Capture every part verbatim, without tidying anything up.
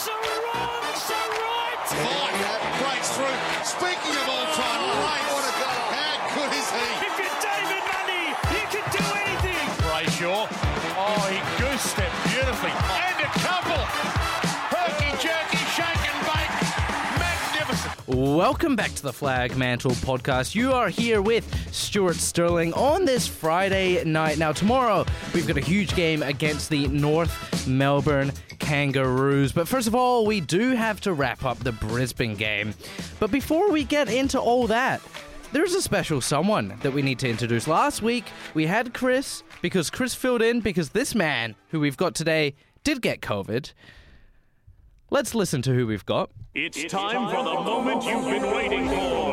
a run, it's a right. Fight breaks through. Speaking of all-time greats, what a goal. How good is he? If you're David Mundy, you can do anything. Brayshaw. Oh, he goose stepped beautifully. And a couple. Herky jerky, shake and bake. Magnificent. Welcome back to the Flag Mantle podcast. You are here with Stuart Sterling on this Friday night. Now, tomorrow, we've got a huge game against the North Melbourne Kangaroos. But first of all, we do have to wrap up the Brisbane game. But before we get into all that, there's a special someone that we need to introduce. Last week, we had Chris, because Chris filled in because this man, who we've got today, did get COVID. Let's listen to who we've got. It's time for the moment you've been waiting for.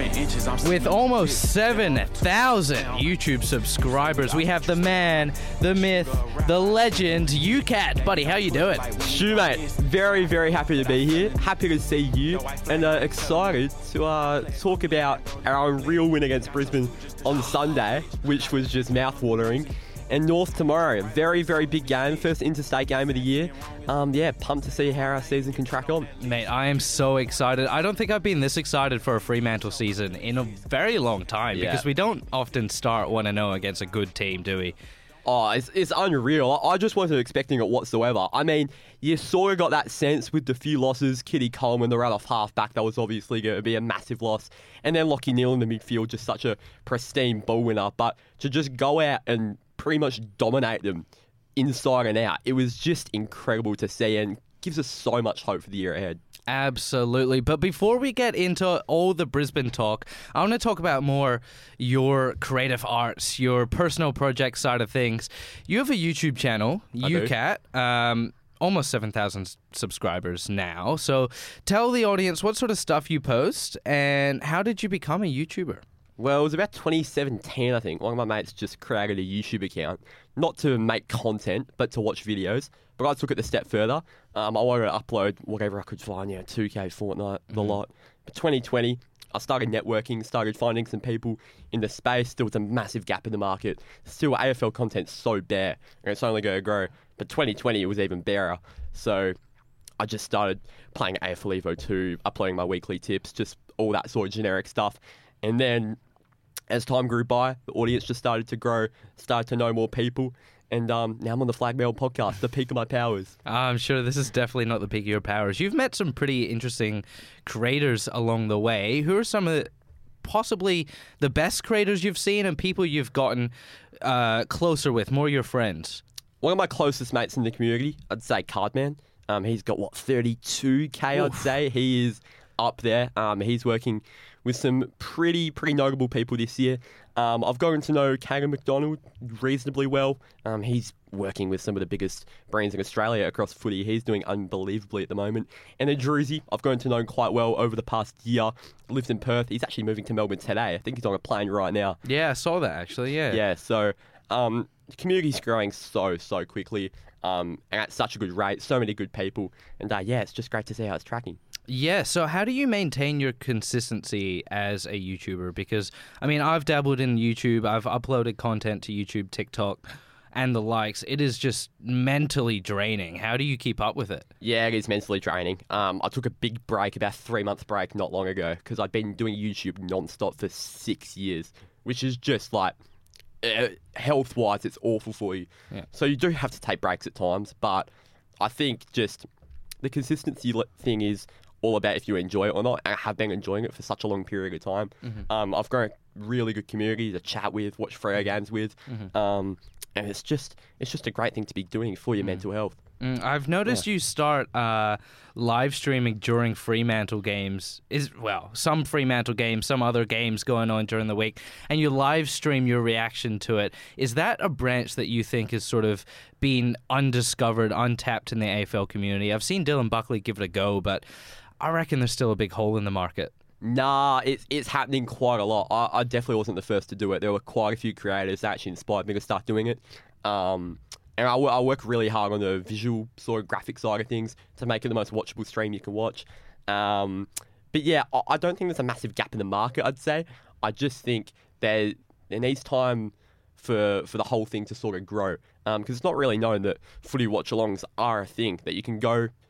With almost seven thousand YouTube subscribers, we have the man, the myth, the legend, UCAT. Buddy, how you doing? Stu, mate, very, very happy to be here. Happy to see you, and uh, excited to uh, talk about our real win against Brisbane on Sunday, which was just mouth-watering. And North tomorrow, very, very big game, first interstate game of the year. Um, yeah, pumped to see how our season can track on. Mate, I am so excited. I don't think I've been this excited for a Fremantle season in a very long time, Yeah. because we don't often start one and oh against a good team, do we? Oh, it's, it's unreal. I just wasn't expecting it whatsoever. I mean, you sort of got that sense with the few losses. Kitty Coleman, the right-off half-back, that was obviously going to be a massive loss. And then Lachie Neale in the midfield, just such a pristine ball winner. But to just go out and pretty much dominate them inside and out, it was just incredible to see and gives us so much hope for the year ahead. Absolutely. But before we get into all the Brisbane talk, I want to talk about more your creative arts, your personal project side of things. You have a YouTube channel, I do. UCAT, um, almost seven thousand subscribers now. So tell the audience what sort of stuff you post and how did you become a YouTuber? Well, it was about twenty seventeen, I think. One of my mates just created a YouTube account, not to make content, but to watch videos. But I took it a step further. Um, I wanted to upload whatever I could find, you know, two K, Fortnite, the Mm-hmm. lot. But twenty twenty, I started networking, started finding some people in the space. There was a massive gap in the market. Still, A F L content's so bare, and it's only going to grow. But twenty twenty, it was even barer. So I just started playing A F L Evo two, uploading my weekly tips, just all that sort of generic stuff. And then as time grew by, the audience just started to grow, started to know more people, and um, now I'm on the Flag Mail podcast, the peak of my powers. I'm sure this is definitely not the peak of your powers. You've met some pretty interesting creators along the way. Who are some of the, possibly the best creators you've seen and people you've gotten uh, closer with, more your friends? One of my closest mates in the community, I'd say Cardman. Um, he's got, what, thirty-two K, I'd say. He is up there. Um, he's working with some pretty, pretty notable people this year. Um, I've gotten to know Kagan McDonald reasonably well. Um, he's working with some of the biggest brands in Australia across footy. He's doing unbelievably at the moment. And then Druzy, I've gotten to know him quite well over the past year. Lives in Perth. He's actually moving to Melbourne today. I think he's on a plane right now. Yeah, I saw that actually, yeah. Yeah, so um, the community's growing so, so quickly um, and at such a good rate. So many good people. And uh, yeah, it's just great to see how it's tracking. Yeah, so how do you maintain your consistency as a YouTuber? Because, I mean, I've dabbled in YouTube, I've uploaded content to YouTube, TikTok, and the likes. It is just mentally draining. How do you keep up with it? Yeah, it is mentally draining. Um, I took a big break, about a three-month break not long ago, because I'd been doing YouTube non-stop for six years, which is just like, uh, health-wise, it's awful for you. Yeah. So you do have to take breaks at times, but I think just the consistency le- thing is all about if you enjoy it or not. And I have been enjoying it for such a long period of time. Mm-hmm. Um, I've grown a really good community to chat with, watch Freo games with, Mm-hmm. um, and it's just it's just a great thing to be doing for your Mm. mental health. Mm, I've noticed you start uh, live streaming during Fremantle games. Is well, some Fremantle games, some other games going on during the week, and you live stream your reaction to it. Is that a branch that you think is sort of being undiscovered, untapped in the A F L community? I've seen Dylan Buckley give it a go, but I reckon there's still a big hole in the market. Nah, it's it's happening quite a lot. I, I definitely wasn't the first to do it. There were quite a few creators that actually inspired me to start doing it. Um, and I, wo- I work really hard on the visual sort of graphic side of things to make it the most watchable stream you can watch. Um, but yeah, I, I don't think there's a massive gap in the market, I'd say. I just think there, there needs time for for the whole thing to sort of grow. Because um, it's not really known that footy watch-alongs are a thing, that you can go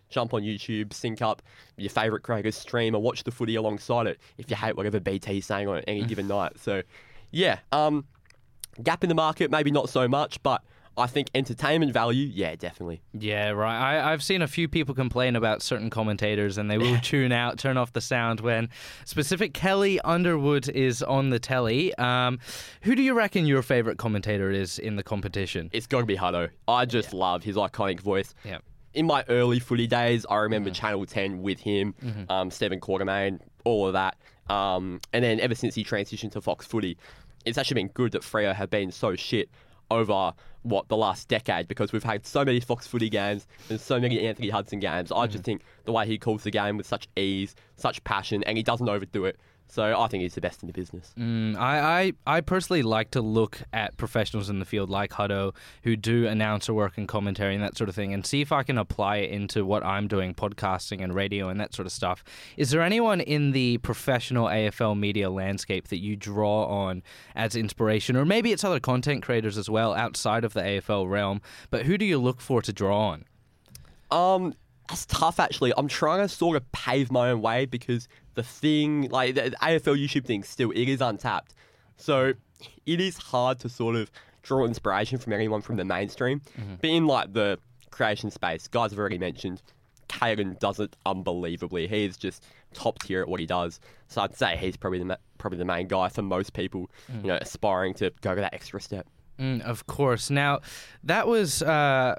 jump on YouTube, sync up your favourite Craiger's stream, or watch the footy alongside it if you hate whatever B T's saying on any given night. So, yeah, um, gap in the market, maybe not so much, but I think entertainment value, yeah, definitely. Yeah, right. I, I've seen a few people complain about certain commentators and they will tune out, turn off the sound when specific Kelly Underwood is on the telly. Um, who do you reckon your favourite commentator is in the competition? It's got to be Hutto. I just yeah. love his iconic voice. Yeah. In my early footy days, I remember mm-hmm. Channel ten with him, mm-hmm. um, Stephen Quartermain, all of that. Um, and then ever since he transitioned to Fox Footy, it's actually been good that Freo have been so shit over, what, the last decade, because we've had so many Fox Footy games and so many Anthony Hudson games. I just think the way he calls the game with such ease, such passion, and he doesn't overdo it. So I think he's the best in the business. Mm, I, I I personally like to look at professionals in the field like Hutto who do announcer work and commentary and that sort of thing and see if I can apply it into what I'm doing, podcasting and radio and that sort of stuff. Is there anyone in the professional A F L media landscape that you draw on as inspiration? Or maybe it's other content creators as well outside of the A F L realm, but who do you look for to draw on? Um... That's tough, actually. I'm trying to sort of pave my own way because the thing, like the A F L YouTube thing, still, it is untapped. So it is hard to sort of draw inspiration from anyone from the mainstream. Mm-hmm. But in like the creation space, guys have already mentioned, Caden does it unbelievably. He is just top tier at what he does. So I'd say he's probably the probably the main guy for most people, mm. you know, aspiring to go to that extra step. Mm, of course. Now, that was, uh,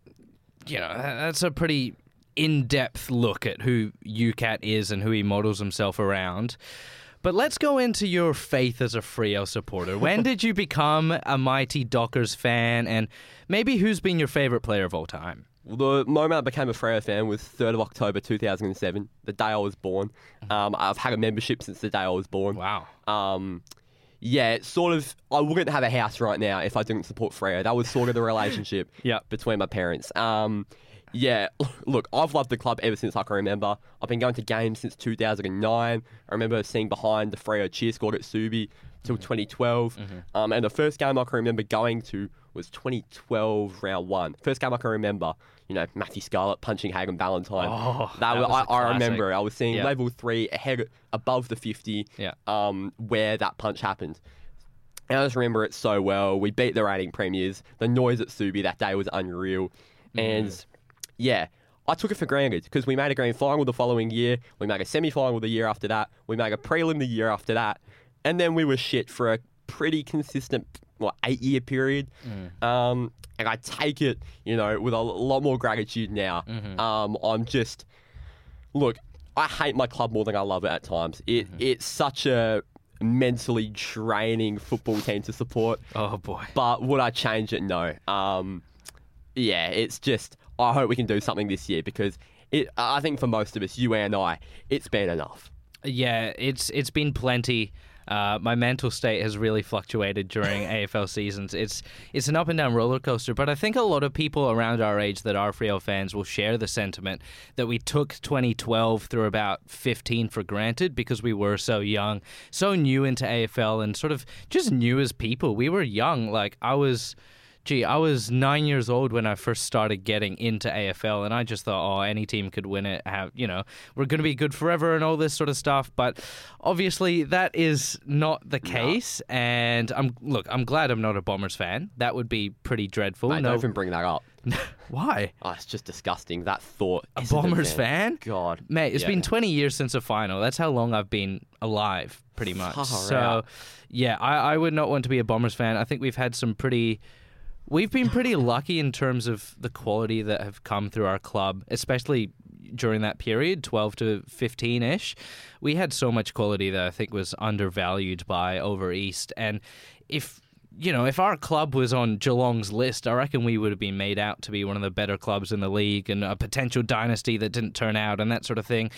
you know, that's a pretty in-depth look at who U C A T is and who he models himself around. But let's go into your faith as a Freo supporter. When did you become a mighty Dockers fan, and maybe who's been your favourite player of all time? Well, the moment I became a Freo fan was third of October two thousand seven, the day I was born. Um, I've had a membership since the day I was born. Wow. Um, yeah, it's sort of, I wouldn't have a house right now if I didn't support Freo. That was sort of the relationship yep. between my parents. Um, Yeah, look, I've loved the club ever since I can remember. I've been going to games since two thousand nine. I remember seeing behind the Freo cheer squad at Subi till twenty twelve. Mm-hmm. Um, and the first game I can remember going to was twenty twelve round one. First game I can remember, you know, Matthew Scarlett punching Hagan Ballantyne. Oh, that, that was, was I, I remember I was seeing yeah. level three ahead above the fifty yeah. um, where that punch happened. And I just remember it so well. We beat the reigning premiers. The noise at Subi that day was unreal. Mm. And yeah, I took it for granted because we made a grand final the following year. We made a semi-final the year after that. We made a prelim the year after that. And then we were shit for a pretty consistent, what, eight-year period. Mm. Um, and I take it, you know, with a lot more gratitude now. Mm-hmm. Um, I'm just... Look, I hate my club more than I love it at times. It mm-hmm. It's such a mentally draining football team to support. Oh, boy. But would I change it? No. Um, yeah, it's just... I hope we can do something this year because it, I think for most of us, you and I, it's been enough. Yeah, it's it's been plenty. Uh, my mental state has really fluctuated during A F L seasons. It's it's an up and down roller coaster, but I think a lot of people around our age that are Freo fans will share the sentiment that we took twenty twelve through about fifteen for granted because we were so young, so new into A F L and sort of just new as people. We were young. Like I was... Gee, I was nine years old when I first started getting into A F L, and I just thought, oh, any team could win it. Have you know, we're going to be good forever and all this sort of stuff. But obviously, that is not the case. No. And I'm look, I'm glad I'm not a Bombers fan. That would be pretty dreadful. Mate, no, don't even bring that up. Why? Oh, it's just disgusting. That thought. A Bombers fan? God, mate, it's yeah. been twenty years since a final. That's how long I've been alive, pretty much. Oh, so, right. yeah, I, I would not want to be a Bombers fan. I think we've had some pretty. We've been pretty lucky in terms of the quality that have come through our club, especially during that period, twelve to fifteen-ish. We had so much quality that I think was undervalued by over East. And if, you know, if our club was on Geelong's list, I reckon we would have been made out to be one of the better clubs in the league and a potential dynasty that didn't turn out and that sort of thing.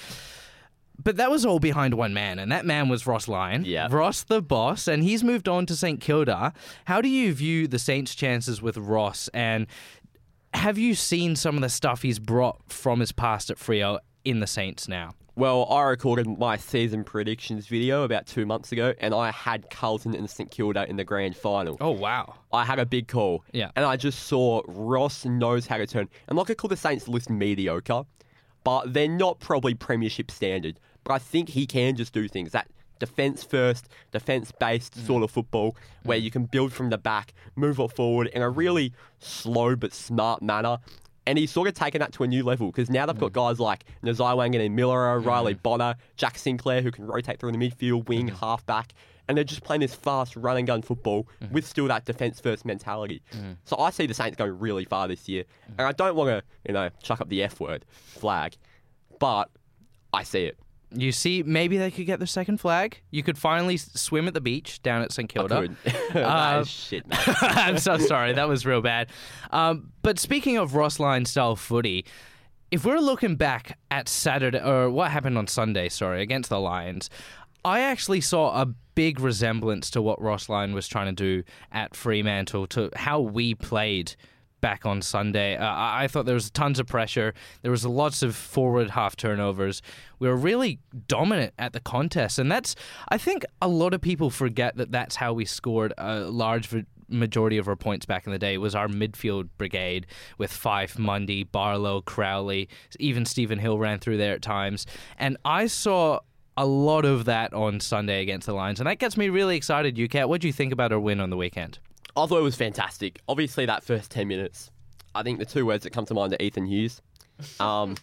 But that was all behind one man, and that man was Ross Lyon. Yeah. Ross the boss, and he's moved on to St Kilda. How do you view the Saints' chances with Ross, and have you seen some of the stuff he's brought from his past at Freo in the Saints now? Well, I recorded my season predictions video about two months ago, and I had Carlton and St Kilda in the grand final. Oh, wow. I had a big call. Yeah. And I just saw Ross knows how to turn. And like I call the Saints list mediocre, but they're not probably premiership standard. But I think he can just do things. That defence first, defence based mm. sort of football where mm. you can build from the back, move it forward in a really slow but smart manner. And he's sort of taken that to a new level because now they've got guys like Nazai Wangan and Miller, mm. Riley Bonner, Jack Sinclair who can rotate through the midfield, wing, mm. half-back. And they're just playing this fast run-and-gun football mm. with still that defence-first mentality. Mm. So I see the Saints going really far this year. Mm. And I don't want to, you know, chuck up the F word, flag. But I see it. You see, maybe they could get their second flag. You could finally s- swim at the beach down at St Kilda. I could. that uh, is shit, man. I'm so sorry. That was real bad. Um, but speaking of Ross Lyon-style footy, if we're looking back at Saturday, or what happened on Sunday, sorry, against the Lions, I actually saw a big resemblance to what Ross Lyon was trying to do at Fremantle, to how we played back on Sunday. Uh, I thought there was tons of pressure. There was lots of forward half turnovers. We were really dominant at the contest. And that's, I think a lot of people forget that that's how we scored a large majority of our points back in the day. It was our midfield brigade with Fife, Mundy, Barlow, Crowley, even Stephen Hill ran through there at times. And I saw a lot of that on Sunday against the Lions. And that gets me really excited, U C A T. What do you think about our win on the weekend? I thought it was fantastic. Obviously, that first ten minutes, I think the two words that come to mind are Ethan Hughes. Um,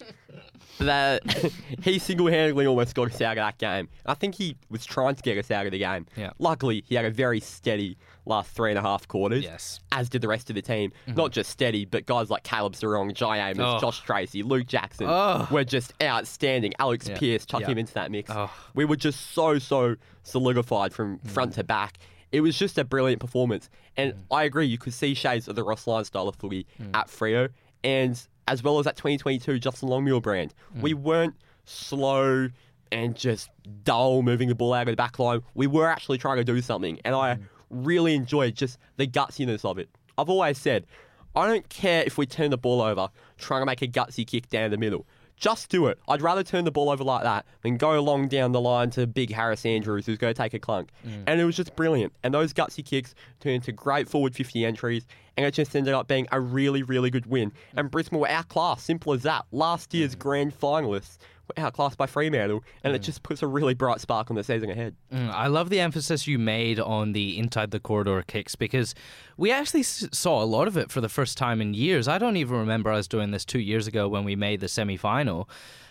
that he single-handedly almost got us out of that game. I think he was trying to get us out of the game. Yeah. Luckily, he had a very steady last three and a half quarters, yes. as did the rest of the team. Mm-hmm. Not just steady, but guys like Caleb Sarong, Jai Amos, oh. Josh Tracy, Luke Jackson oh. were just outstanding. Alex yeah. Pearce, chuck yeah. him into that mix. Oh. We were just so, so solidified from mm. front to back. It was just a brilliant performance. And mm. I agree, you could see shades of the Ross Lyon style of footy mm. at Freo. And as well as that twenty twenty-two Justin Longmuir brand. Mm. We weren't slow and just dull moving the ball out of the back line. We were actually trying to do something. And I mm. really enjoyed just the gutsiness of it. I've always said, I don't care if we turn the ball over trying to make a gutsy kick down the middle. Just do it. I'd rather turn the ball over like that than go long down the line to big Harris Andrews who's going to take a clunk. Mm. And it was just brilliant. And those gutsy kicks turned into great forward fifty entries, and it just ended up being a really, really good win. And Brisbane were outclassed, simple as that. Last year's mm. grand finalists were outclassed by Fremantle, and mm. it just puts a really bright spark on the season ahead. Mm, I love the emphasis you made on the inside the corridor kicks, because we actually s- saw a lot of it for the first time in years. I don't even remember us doing this two years ago when we made the semi-final.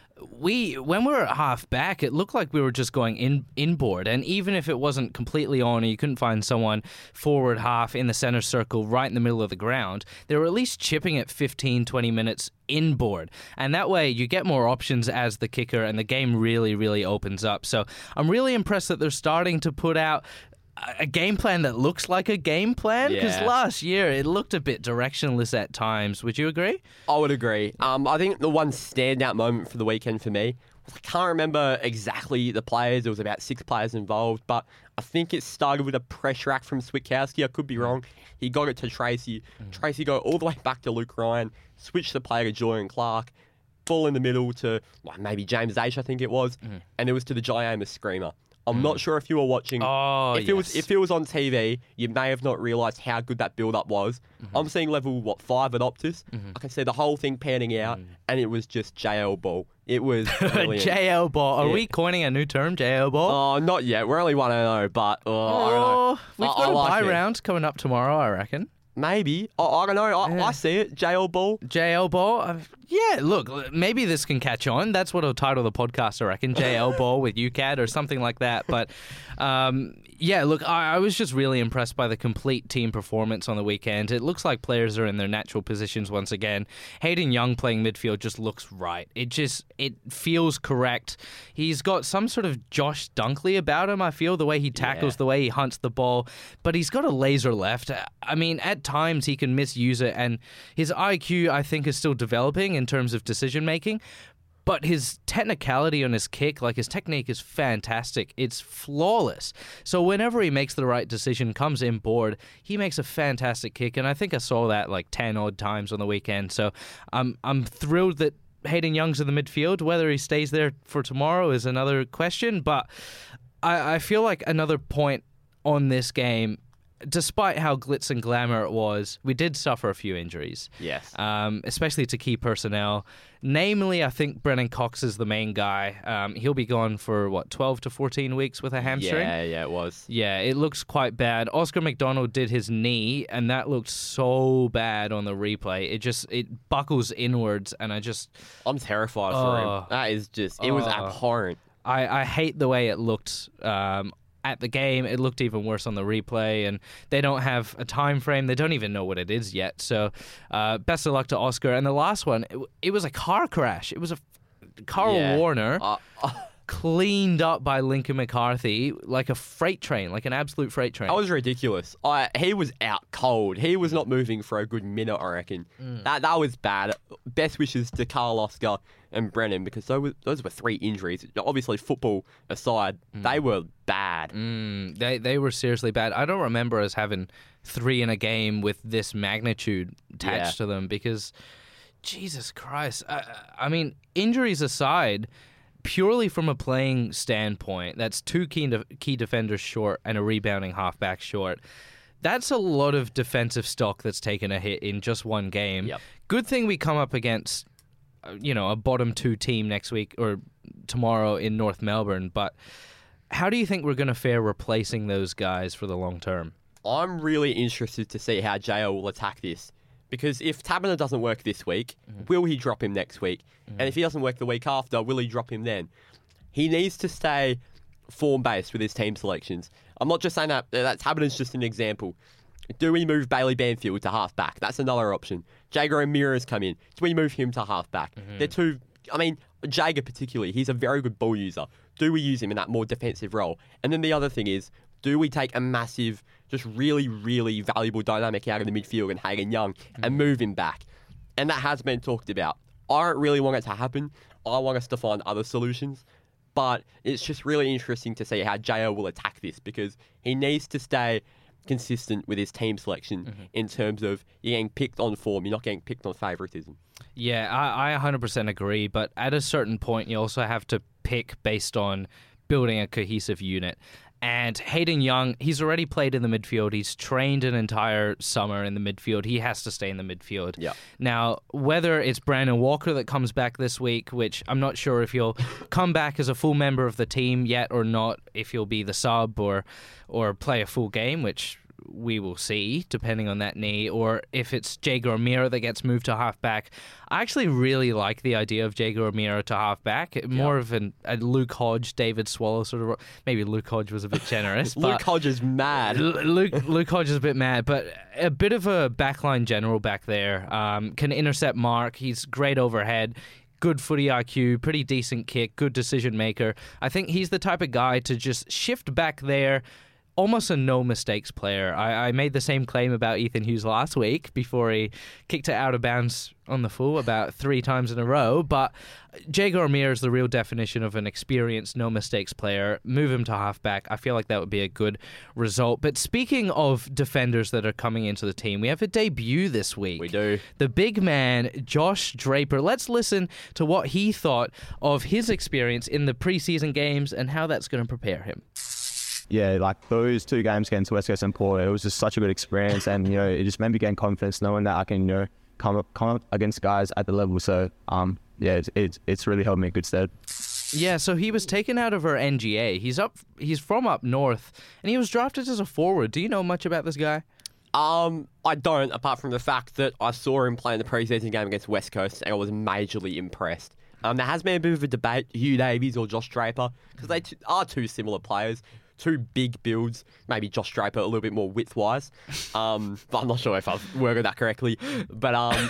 We, when we were at half back, it looked like we were just going in inboard, and even if it wasn't completely on, and you couldn't find someone forward half in the center circle right in the middle of the ground, they were at least chipping it fifteen, twenty minutes inboard, and that way you get more options as the kicker, and the game really, really opens up. So I'm really impressed that they're starting to put out a game plan that looks like a game plan, because yeah. last year it looked a bit directionless at times. Would you agree? I would agree. Um, I think the one standout moment for the weekend for me, I can't remember exactly the players. There was about six players involved, but I think it started with a pressure act from Switkowski. I could be wrong. He got it to Tracy. Mm. Tracy got all the way back to Luke Ryan, switched the play to Julian Clark, ball in the middle to like, maybe James H, I think it was, mm. and it was to the Jai Amos screamer. I'm mm. not sure if you were watching. Oh, if yes. it was if it was on T V, you may have not realised how good that build-up was. Mm-hmm. I'm seeing level, what, five at Optus. Mm-hmm. I can see the whole thing panning out, mm. and it was just J L ball. It was brilliant. J L ball. Are yeah. we coining a new term, J L ball? Oh, not yet. We're only one and oh, but oh, oh, I don't know. We've I, got I a like bye it. round coming up tomorrow, I reckon. Maybe. I, I don't know. I, yeah. I see it. J L ball. J L ball. Uh, yeah, look, maybe this can catch on. That's what I'll title the podcast, I reckon. J L ball with U C A T or something like that. But um, yeah, look, I, I was just really impressed by the complete team performance on the weekend. It looks like players are in their natural positions once again. Hayden Young playing midfield just looks right. It just, it feels correct. He's got some sort of Josh Dunkley about him, I feel, the way he tackles, yeah. the way he hunts the ball. But he's got a laser left. I mean, at times he can misuse it, and his I Q, I think, is still developing in terms of decision making. But his technicality on his kick, like his technique, is fantastic. It's flawless. So whenever he makes the right decision, comes in board, he makes a fantastic kick. And I think I saw that like ten odd times on the weekend. So I'm I'm thrilled that Hayden Young's in the midfield. Whether he stays there for tomorrow is another question. But I, I feel like another point on this game, despite how glitz and glamour it was, we did suffer a few injuries. Yes. Um, especially to key personnel. Namely, I think Brennan Cox is the main guy. Um, he'll be gone for, what, twelve to fourteen weeks with a hamstring? Yeah, yeah, it was. Yeah, it looks quite bad. Oscar McDonald did his knee, and that looked so bad on the replay. It just, it buckles inwards, and I just... I'm terrified for Oh. him. That is just, it was Oh. abhorrent. I, I hate the way it looked um, at the game. It looked even worse on the replay, and they don't have a time frame. They don't even know what it is yet. So uh, best of luck to Oscar. And the last one, it, it was a car crash. It was a Carl Yeah. Warner Uh, uh, cleaned up by Lincoln McCarthy like a freight train, like an absolute freight train. that was ridiculous. I, he was out cold. He was not moving for a good minute, I reckon. Mm. That that was bad. Best wishes to Carl, Oscar, and Brennan, because those were, those were three injuries. Obviously, football aside, they were bad. Mm, they they were seriously bad. I don't remember us having three in a game with this magnitude attached Yeah. to them because, Jesus Christ. I, I mean, injuries aside, purely from a playing standpoint, that's two key, de- key defenders short and a rebounding halfback short. That's a lot of defensive stock that's taken a hit in just one game. Yep. Good thing we come up against, uh, you know, a bottom two team next week or tomorrow in North Melbourne, but how do you think we're going to fare replacing those guys for the long term? I'm really interested to see how J O will attack this. Because if Taberner doesn't work this week, Mm-hmm. will he drop him next week? And if he doesn't work the week after, will he drop him then? He needs to stay form-based with his team selections. I'm not just saying that. That Taberner's just an example. Do we move Bailey Banfield to half-back? That's another option. Jager Ramirez come in. Do we move him to half-back? Mm-hmm. They're two... I mean, Jager particularly, he's a very good ball user. Do we use him in that more defensive role? And then the other thing is, do we take a massive, just really, really valuable dynamic out of the midfield and Hagan Young and move him back? And that has been talked about. I don't really want it to happen. I want us to find other solutions. But it's just really interesting to see how J O will attack this because he needs to stay consistent with his team selection Mm-hmm. in terms of you're getting picked on form, you're not getting picked on favouritism. Yeah, I, I one hundred percent agree, but at a certain point, you also have to pick based on building a cohesive unit. And Hayden Young, he's already played in the midfield. He's trained an entire summer in the midfield. He has to stay in the midfield. Yeah. Now, whether it's Brandon Walker that comes back this week, which I'm not sure if he'll come back as a full member of the team yet or not, if he'll be the sub or or play a full game, which we will see, depending on that knee, or if it's Jager O'Meara that gets moved to halfback. I actually really like the idea of Jager O'Meara to halfback. More of an, a Luke Hodge, David Swallow sort of... Maybe Luke Hodge was a bit generous. but Luke Hodge is mad. L- Luke Luke Hodge is a bit mad, but a bit of a backline general back there. Um, can intercept mark. He's great overhead. Good footy I Q, pretty decent kick, good decision maker. I think he's the type of guy to just shift back there. Almost a no mistakes player. I, I made the same claim about Ethan Hughes last week before he kicked it out of bounds on the full about three times in a row. But Jager O'Meara is the real definition of an experienced no mistakes player. Move him to halfback. I feel like that would be a good result. But speaking of defenders that are coming into the team, we have a debut this week. We do. The big man, Josh Draper. Let's listen to what he thought of his experience in the preseason games and how that's going to prepare him. Yeah, like those two games against West Coast and Port, it was just such a good experience, and you know, it just made me gain confidence knowing that I can, you know, come up, come up against guys at the level. So, um, yeah, it's it's, it's really held me in good stead. Yeah, so he was taken out of our N G A. He's up. He's from up north, and he was drafted as a forward. Do you know much about this guy? Um, I don't, apart from the fact that I saw him play in the preseason game against West Coast and I was majorly impressed. Um, there has been a bit of a debate, Hugh Davies or Josh Draper, because they t- are two similar players. Two big builds, maybe Josh Draper a little bit more width-wise. Um, but I'm not sure if I've worded that correctly. But um,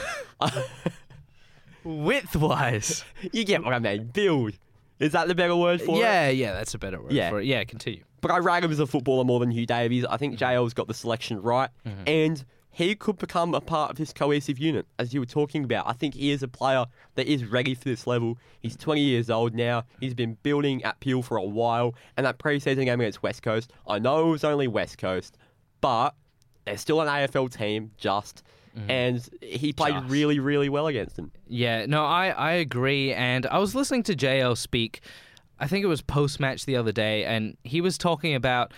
Width-wise. you get what I mean. Build. Is that the better word for it? Yeah, yeah, that's a better word Yeah. for it. Yeah, continue. But I rate him as a footballer more than Hugh Davies. I think J L's got the selection right. And he could become a part of this cohesive unit, as you were talking about. I think he is a player that is ready for this level. He's twenty years old now. He's been building at Peel for a while. And that pre-season game against West Coast, I know it was only West Coast, but they're still an A F L team, just. And he played Just. really, really well against them. Yeah, no, I, I agree. And I was listening to J L speak, I think it was post-match the other day, and he was talking about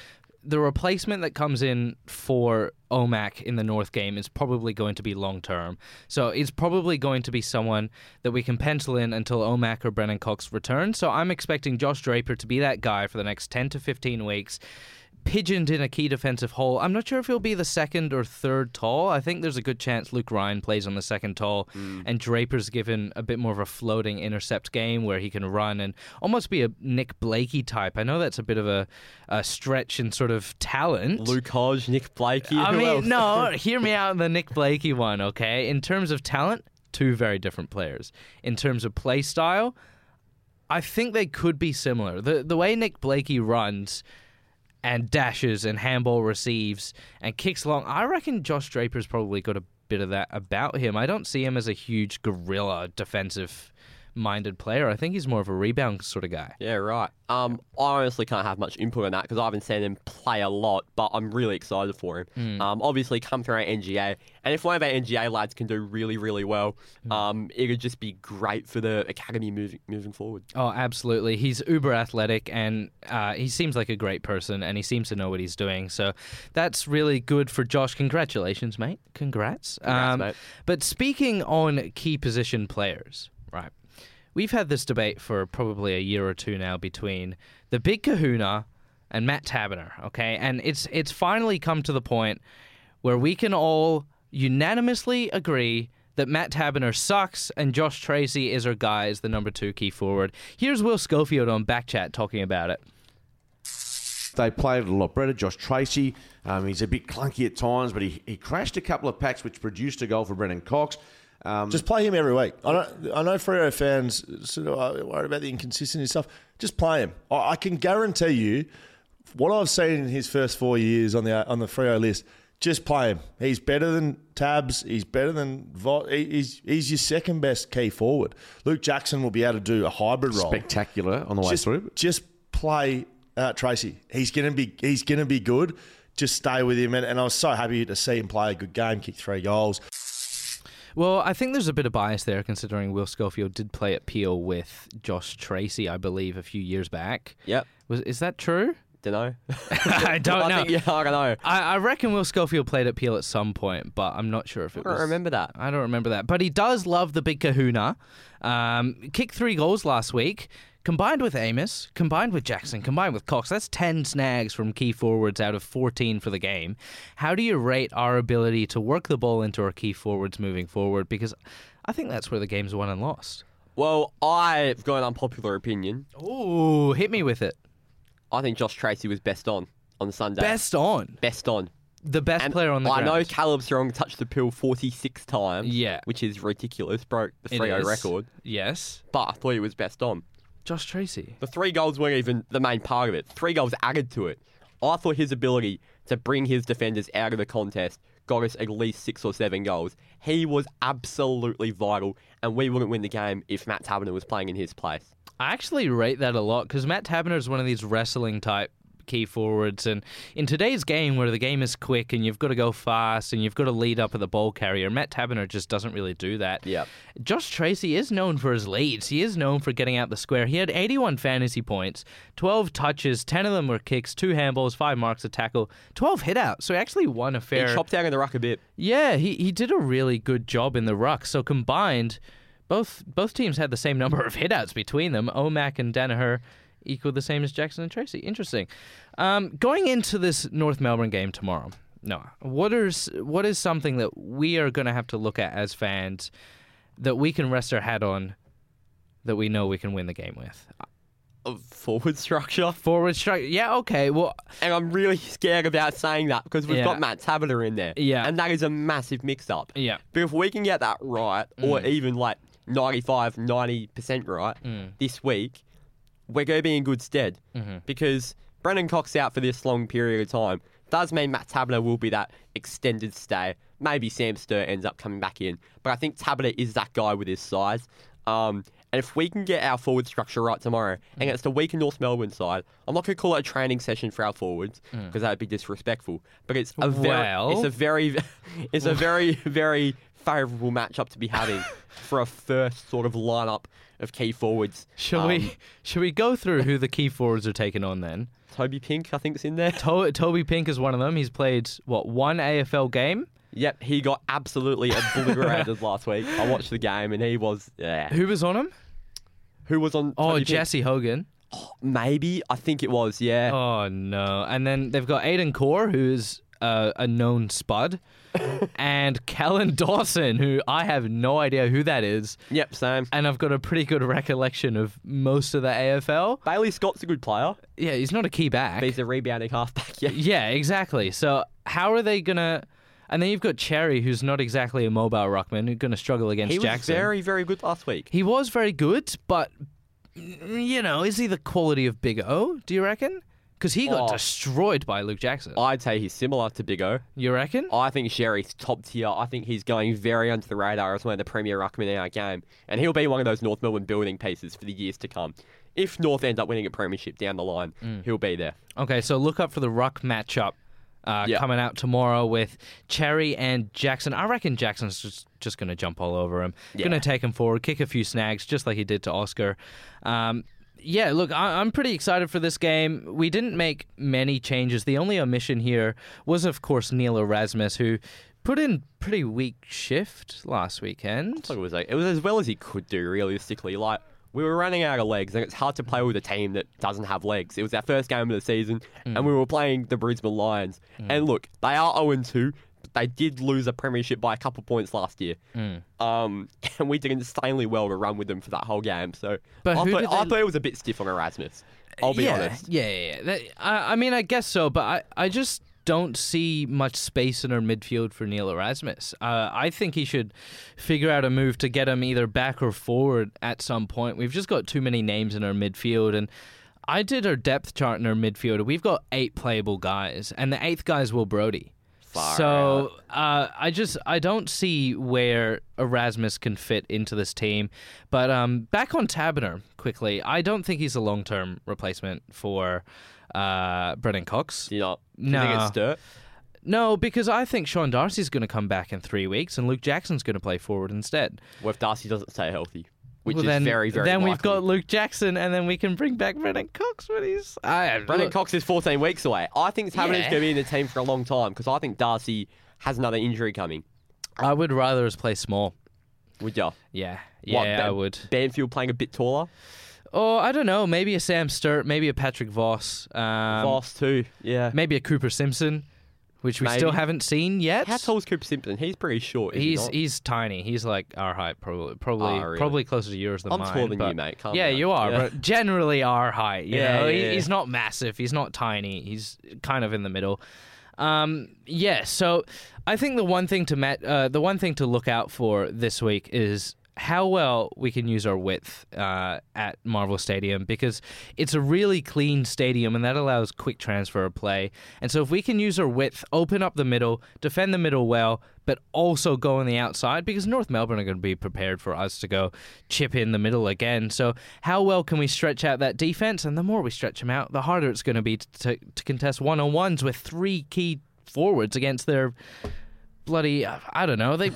the replacement that comes in for Omac in the North game is probably going to be long-term. So it's probably going to be someone that we can pencil in until Omac or Brennan Cox return. So I'm expecting Josh Draper to be that guy for the next ten to fifteen weeks, pigeoned in a key defensive hole. I'm not sure if he'll be the second or third tall. I think there's a good chance Luke Ryan plays on the second tall, mm. and Draper's given a bit more of a floating intercept game where he can run and almost be a Nick Blakey type. I know that's a bit of a, a stretch in sort of talent. Luke Hodge, Nick Blakey. I who mean, else? no, hear me out on the Nick Blakey one, okay? In terms of talent, two very different players. In terms of play style, I think they could be similar. The the way Nick Blakey runs and dashes and handball receives and kicks long, I reckon Josh Draper's probably got a bit of that about him. I don't see him as a huge gorilla defensive-minded player. I think he's more of a rebound sort of guy. Yeah, right. Um, I honestly can't have much input on that because I haven't seen him play a lot, but I'm really excited for him. Mm. Um, obviously, come through our N G A, and if one of our N G A lads can do really, really well, um, it could just be great for the academy moving moving forward. Oh, absolutely. He's uber athletic, and uh, he seems like a great person, and he seems to know what he's doing. So that's really good for Josh. Congratulations, mate. Congrats. Congrats, um, mate. But speaking on key position players, right? We've had this debate for probably a year or two now between the Big Kahuna and Matt Taberner, okay? And it's it's finally come to the point where we can all unanimously agree that Matt Taberner sucks and Josh Tracy is our guy as the number two key forward. Here's Will Schofield on Backchat talking about it. They played it a lot better. Josh Tracy, um, he's a bit clunky at times, but he, he crashed a couple of packs which produced a goal for Brennan Cox. Um, Just play him every week. I know, I know Freo fans sort of are worried about the inconsistency stuff. Just play him. I, I can guarantee you, what I've seen in his first four years on the on the Freo list, just play him. He's better than Tabs. He's better than Vot. He's he's your second best key forward. Luke Jackson will be able to do a hybrid role. Spectacular on the way just, through. Just play uh, Tracy. He's gonna be he's gonna be good. Just stay with him, and, and I was so happy to see him play a good game, kick three goals. Well, I think there's a bit of bias there considering Will Schofield did play at Peel with Josh Tracy, I believe, a few years back. Yep. Was Is that true? Don't know. I don't I know. Think, yeah, I don't know. I, I reckon Will Schofield played at Peel at some point, but I'm not sure if it I don't was... remember that. I don't remember that. But he does love the Big Kahuna. Um, kicked three goals last week. Combined with Amos, combined with Jackson, combined with Cox, that's ten snags from key forwards out of fourteen for the game. How do you rate our ability to work the ball into our key forwards moving forward? Because I think that's where the game's won and lost. Well, I've got an unpopular opinion. Ooh, hit me with it. I think Josh Tracy was best on on Sunday. Best on. Best on. The best And player on the I ground. know Caleb Strong touched the pill forty-six times. Yeah. Which is ridiculous. Broke the It Freo is. record. Yes. But I thought he was best on. Josh Tracy. The three goals weren't even the main part of it. Three goals added to it. I thought his ability to bring his defenders out of the contest got us at least six or seven goals. He was absolutely vital, and we wouldn't win the game if Matt Taberner was playing in his place. I actually rate that a lot because Matt Taberner is one of these wrestling type key forwards, and in today's game where the game is quick and you've got to go fast and you've got to lead up at the ball carrier, Matt Taberner just doesn't really do that. Yep. Josh Tracy is known for his leads. He is known for getting out the square. He had eighty-one fantasy points, twelve touches, ten of them were kicks, two handballs, five marks, a tackle, twelve hitouts. So he actually won a fair... He chopped out in the ruck a bit. Yeah, he, he did a really good job in the ruck. So combined, both both teams had the same number of hitouts between them. Omac and Danaher equal the same as Jackson and Tracy. Interesting. Um, going into this North Melbourne game tomorrow, Noah, what is what is something that we are going to have to look at as fans that we can rest our hat on that we know we can win the game with? Of forward structure. Forward structure. Yeah, okay. Well, And I'm really scared about saying that because we've Yeah. got Matt Taberner in there. Yeah. And that is a massive mix-up. yeah. But if we can get that right, or even like ninety-five, ninety percent right this week, we're going to be in good stead. Mm-hmm. Because Brennan Cox out for this long period of time does mean Matt Taberner will be that extended stay. Maybe Sam Sturt ends up coming back in. But I think Taberner is that guy with his size. Um, and if we can get our forward structure right tomorrow against a weaker North Melbourne side, I'm not going to call it a training session for our forwards because that would be disrespectful. But it's a very, Well- it's a very, it's a very, very favourable matchup to be having for a first sort of lineup of key forwards. Shall Um, we shall we go through who the key forwards are taking on then? Toby Pink, I think, is in there. To- Toby Pink is one of them. He's played what one A F L game. Yep, he got absolutely obliterated last week. I watched the game and he was, yeah. Who was on him? Who was on? Oh, Toby Pink? Jesse Hogan. Maybe, I think it was, yeah. Oh no! And then they've got Aiden Core, who's uh, a known spud, and Kellen Dawson, who I have no idea who that is. Yep, same. And I've got a pretty good recollection of most of the A F L. Bailey Scott's a good player. Yeah, he's not a key back. But he's a rebounding halfback, yeah. Yeah, exactly. So how are they gonna? And then you've got Cherry, who's not exactly a mobile ruckman, who's going to struggle against He was Jackson. very, very good last week. He was very good, but you know, is he the quality of Big O? Do you reckon? Because he got Oh. destroyed by Luke Jackson. I'd say he's similar to Big O. You reckon? I think Sherry's top tier. I think he's going very under the radar as one of the premier ruckmen in our game. And he'll be one of those North Melbourne building pieces for the years to come. If North end up winning a premiership down the line, he'll be there. Okay, so look up for the ruck matchup uh, Yeah. coming out tomorrow with Cherry and Jackson. I reckon Jackson's just, just going to jump all over him. Yeah. Going to take him forward, kick a few snags, just like he did to Oscar. Um, yeah, look, I- I'm pretty excited for this game. We didn't make many changes. The only omission here was, of course, Neil Erasmus, who put in pretty weak shift last weekend. So it was like it was as well as he could do, realistically. Like, we were running out of legs, and it's hard to play with a team that doesn't have legs. It was our first game of the season, Mm. and we were playing the Brisbane Lions. And look, they are oh and two, but they did lose a premiership by a couple points last year. Mm. Um, and we did insanely well to run with them for that whole game. So But I, who thought, did I they- thought it was a bit stiff on Erasmus. I'll be yeah, honest. Yeah, yeah, yeah. That- I, I mean, I guess so, but I, I just don't see much space in our midfield for Neil Erasmus. Uh, I think he should figure out a move to get him either back or forward at some point. We've just got too many names in our midfield, and I did our depth chart in our midfield. We've got eight playable guys, and the eighth guy is Will Brodie. Far So uh, I just I don't see where Erasmus can fit into this team. But um, back on Taberner quickly, I don't think he's a long term replacement for uh, Brennan Cox. Do you not? Do you No. think it's Sturt? No, because I think Sean Darcy's going to come back in three weeks, and Luke Jackson's going to play forward instead. Well, if Darcy doesn't stay healthy, which Well, is then, very, very Then we've likely. got Luke Jackson, and then we can bring back Brennan Cox when he's. I, Brendan look, Cox is fourteen weeks away. I think Taberner's Yeah. going to be in the team for a long time because I think Darcy has another injury coming. I would rather us play small. Would ya? Yeah, What, yeah, Ba- I would. Banfield playing a bit taller? Oh, I don't know. Maybe a Sam Sturt, maybe a Patrick Voss, um, Voss too. Yeah. maybe a Cooper Simpson, which we still Maybe. haven't seen yet. How tall is Cooper Simpson? He's pretty short. Is he He's not? he's tiny. He's like our height, probably probably Oh, really? probably closer to yours than I'm mine. taller than but- you, mate. Calm yeah, down. you are, Yeah. but generally our height. You Yeah, know, yeah, He- yeah. he's not massive. He's not tiny. He's kind of in the middle. Um, yeah. So I think the one thing to met, uh, the one thing to look out for this week is how well we can use our width uh, at Marvel Stadium, because it's a really clean stadium and that allows quick transfer of play. And so if we can use our width, open up the middle, defend the middle well, but also go on the outside, because North Melbourne are going to be prepared for us to go chip in the middle again. So how well can we stretch out that defense? And the more we stretch them out, the harder it's going to be to, to contest one-on-ones with three key forwards against their bloody, I don't know, they...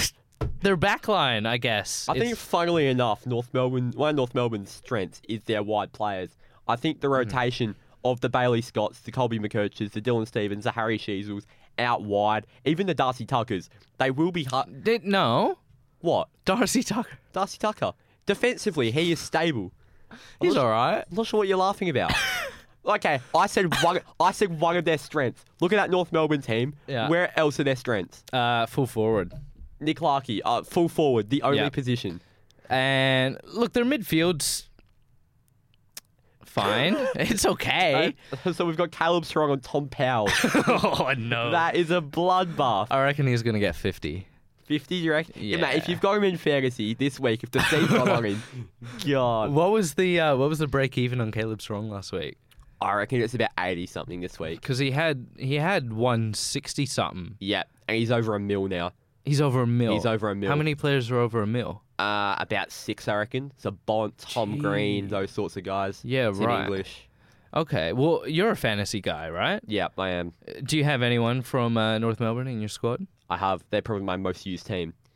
Their backline, I guess. I think, It's- funnily enough, North Melbourne, one of North Melbourne's strengths is their wide players. I think the rotation of the Bailey Scotts, the Colby McKerchers, the Dylan Stevens, the Harry Sheasels out wide, even the Darcy Tuckers, they will be hard. Did, no, What? Darcy Tucker. Darcy Tucker. Defensively, he is stable. He's all right. I'm not sure what you're laughing about. Okay, I said one. I said one of their strengths. Look at that North Melbourne team. Yeah. Where else are their strengths? Uh, full forward. Nick Larkey, uh, full forward, the only Yeah. position. And look, their midfield's fine. It's okay. Uh, so we've got Caleb Strong and Tom Powell. Oh, no. That is a bloodbath. I reckon he's going to get fifty. fifty, do you reckon? Yeah. mate, if Yeah. you've got him in fantasy this week, if the season's not long in, God. What was the uh, what was the break even on Caleb Strong last week? I reckon it's about eighty something this week. Because he had he had one sixty something. Yeah, and he's over a mil now. He's over a mil. He's over a mil. How many players are over a mil? Uh, about six, I reckon. So Bont, Tom Green, those sorts of guys. Yeah, It's in right. English. Okay, well, you're a fantasy guy, right? Yeah, I am. Do you have anyone from uh, North Melbourne in your squad? I have. They're probably my most used team.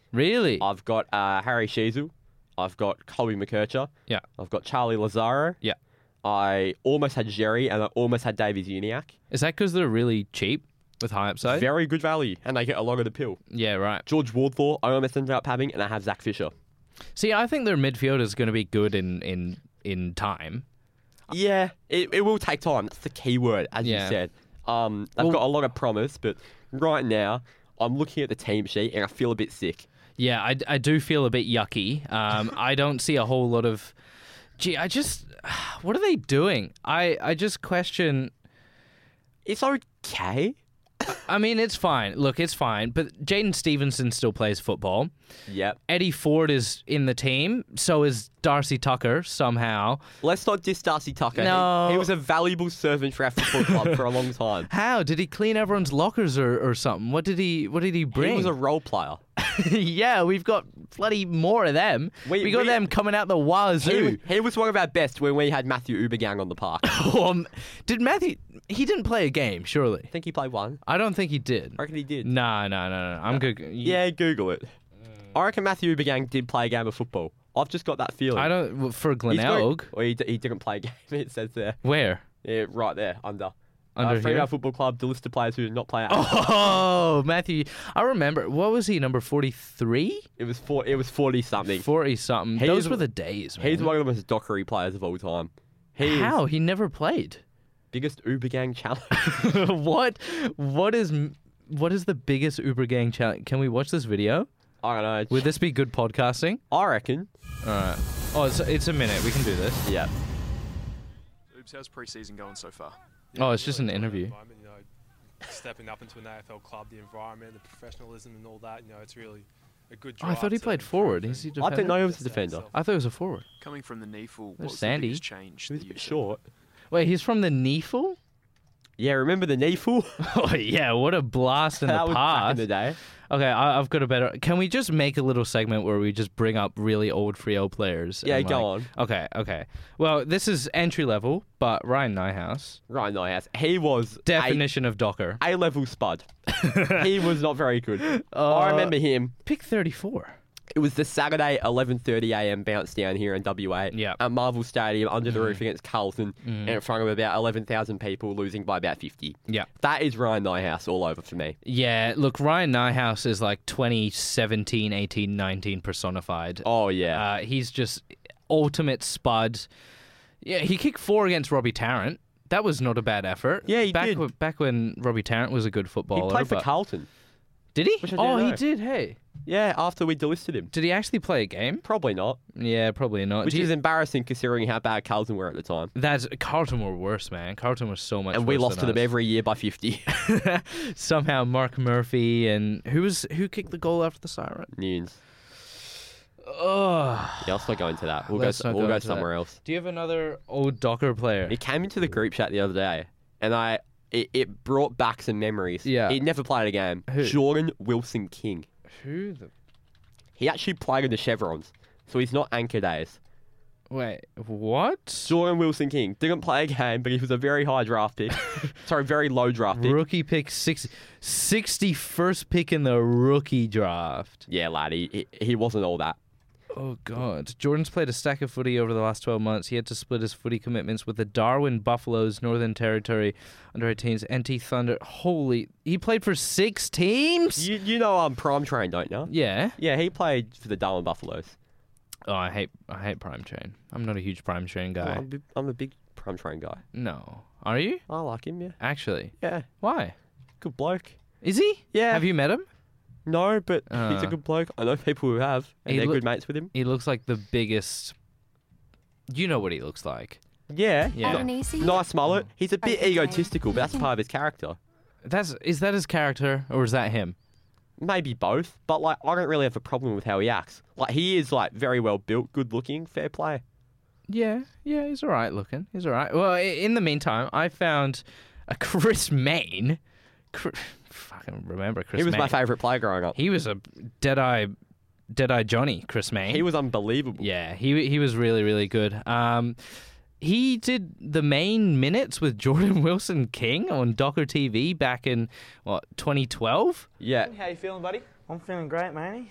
Really? I've got uh, Harry Sheezel. I've got Colby McKercher. Yeah. I've got Charlie Lazaro. Yeah. I almost had Jerry, and I almost had Davies Uniacke. Is that because they're really cheap with high upside? Very good value, and they get a lot of the pill. Yeah, right. George Wardlaw, I almost ended up having, and I have Zach Fisher. See, I think their midfield is going to be good in in in time. Yeah, it, it will take time. That's the key word, as Yeah. you said. Um, they've Well- got a lot of promise, but right now, I'm looking at the team sheet, and I feel a bit sick. Yeah, I, I do feel a bit yucky. Um, I don't see a whole lot of. Gee, I just. What are they doing? I, I just question. It's okay. I mean, it's fine. Look, it's fine. But Jaden Stevenson still plays football. Yep. Eddie Ford is in the team. So is Darcy Tucker somehow. Let's not diss Darcy Tucker. No. He, he was a valuable servant for our football club for a long time. How did he clean everyone's lockers or, or something? What did he What did he bring? He was a role player. Yeah, we've got bloody more of them. We, We- got we- them coming out the He, wazoo. was- he was one of our best when we had Matthew Ubergang on the park. I um, did Matthew? He didn't play a game, surely. think he played one. I don't think he did. I reckon he did. No, no, no, no. I'm good. Yeah, Google it. I reckon Matthew Ubergang did play a game of football. I've just got that feeling. I don't. well, For He's got- Glenelg, Well, he, d- he didn't play a game, it says there. where? Yeah, right there, under. Under uh, Fremantle here? Football Club, the list of players who did not play. Oh, Matthew. I remember. What was he? Number forty-three? It was four, It was forty something. forty something. He Those is- were the days, man. He's one of the most dockery players of all time. He is How? He never played. biggest Ubergang challenge. what? What is? What is the biggest Uber Gang challenge? Can we watch this video? I don't know. Would this be good podcasting? I reckon. All right. Oh, it's, it's a minute. We can do this. Yeah. Oops, how's pre-season going so far? Oh, it's just an interview. You know, stepping up into an A F L club, the environment, the professionalism, and all that. You know, it's really a good. Oh, I thought he drive to played improve forward. and Is he I didn't know he was a defender. I thought he was a forward. Coming from the knee full, There's what's Sandy. the biggest change He was that a you've bit seen? short. Wait, he's from the Neefel? Yeah, remember the knee fool? Oh, yeah. What a blast in that the was back in past. the day. Okay, I, I've got a better. Can we just make a little segment where we just bring up really old Freo players? Yeah, and, go like- on. Okay, okay. Well, this is entry level, but Ryan Nyhouse, Ryan Nyhouse. He was definition of Docker. A level spud. He was not very good. Uh, I remember him. Pick thirty-four. It was the Saturday eleven thirty a m bounce down here in W A Yeah. at Marvel Stadium under the roof against Carlton and in front of about eleven thousand people losing by about fifty. Yeah. That is Ryan Nyhouse all over for me. Yeah, look, Ryan Nyhouse is like twenty seventeen, eighteen, nineteen personified. Oh, yeah. Uh, he's just ultimate spud. Yeah, he kicked four against Robbie Tarrant. That was not a bad effort. Yeah, he back did. w- back when Robbie Tarrant was a good he footballer. played for but- Carlton. Did he? Which I Oh, didn't he know. did. Hey, Yeah, after we delisted him. did he actually play a game? Probably not. Yeah, probably not. Which Do you- is embarrassing considering how bad Carlton were at the time. That's Carlton were worse, man. Carlton was so much. And we worse lost to than them us. every year by fifty. Somehow Mark Murphy and who was who kicked the goal after the siren? Nunes. Oh, Yeah, let's not go into that. We'll Let's go, not we'll go go into that. somewhere else. do you have another old Docker player? He came into the group chat the other day, and I it, it brought back some memories. Yeah. He never played a game. Who? Jordan Wilson King. Who the? He actually played in the Chevrons, so he's not anchor days. Wait, what? Jordan Wilson King didn't play a game, but he was a very high draft pick. Sorry, very low draft pick. Rookie pick six, sixty-first pick in the rookie draft. Yeah, lad, he, he, he wasn't all that. Oh, God. Jordan's played a stack of footy over the last twelve months. He had to split his footy commitments with the Darwin Buffaloes, Northern Territory, under eighteens, N T Thunder. Holy. He played for six teams? You you know I'm Prime Train, don't you? Yeah. Yeah, he played for the Darwin Buffaloes. Oh, I hate I hate Prime Train. I'm not a huge Prime Train guy. Well, I'm, a big- I'm a big Prime Train guy. No. Are you? I like him, yeah. Actually. Yeah, Why? good bloke. Is he? Yeah. Have you met him? No, but he's Uh. a good bloke. I know people who have, and He they're loo- good mates with him. He looks like the biggest. You know what he looks like. Yeah, Yeah. nice mullet. He's a bit egotistical, but that's part of his character. That's is that his character or is that him? Maybe both, but like I don't really have a problem with how he acts. Like he is like very well built, good looking, fair play. Yeah, yeah, he's all right looking. He's all right. Well, i- in the meantime, I found a Chris Main. Chris, fucking remember Chris he was Main. my favourite player growing up. He was a Deadeye, Deadeye Johnny, Chris Main. He was unbelievable. Yeah, he he was really really good. Um, he did the main minutes with Jordan Wilson King on Docker T V back in what twenty twelve. Yeah. How you feeling, buddy? I'm feeling great, matey.